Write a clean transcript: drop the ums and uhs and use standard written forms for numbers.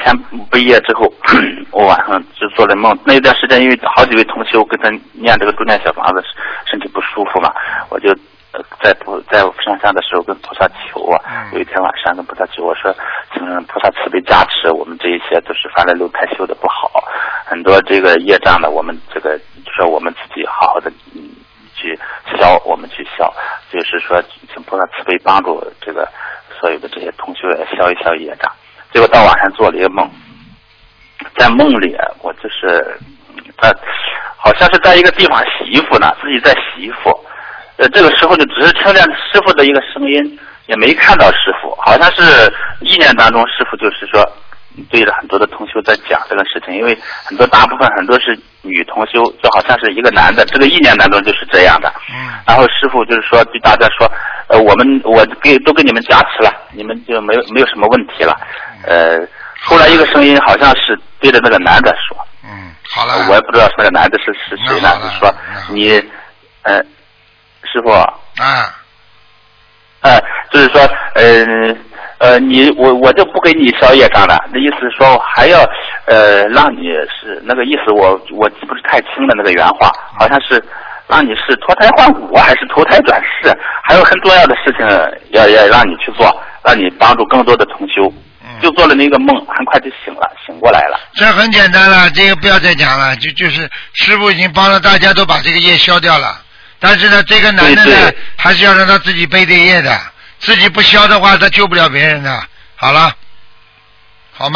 天毕业之后，我晚上就做了梦。那一段时间，因为好几位同修跟他念这个助念小房子，身体不舒服嘛，我就在上香的时候跟菩萨求啊。有一天晚上跟菩萨求，我说，请菩萨慈悲加持，我们这一些都是凡来流胎修的不好，很多这个业障呢，我们这个说我们自己好好的去消，我们去消，就是说请菩萨慈悲帮助这个所有的这些同修也消一消业障。结果到晚上做了一个梦，在梦里我就是好像是在一个地方洗衣服呢，自己在洗衣服。这个时候就只是听见师傅的一个声音，也没看到师傅，好像是意念当中师傅就是说对着很多的同修在讲这个事情，因为大部分很多是女同修，就好像是一个男的，这个意念当中就是这样的。然后师傅就是说对大家说，我都给你们加持了，你们就没有什么问题了。后来一个声音好像是对着那个男的说， 好了， 我也不知道那个男的是谁呢，就说你师傅就是说我就不给你消业障了，那意思是说还要让你是那个意思，我记不是太清的那个原话，好像是让你是脱胎换骨还是投胎转世，还有很重要的事情要让你去做，让你帮助更多的同修。就做了那个梦，很快就醒过来了。 这很简单了，这个不要再讲了，就是师父已经帮了大家都把这个业消掉了，但是呢，这个男的呢，还是要让他自己背这业的，自己不消的话，他救不了别人的。好了。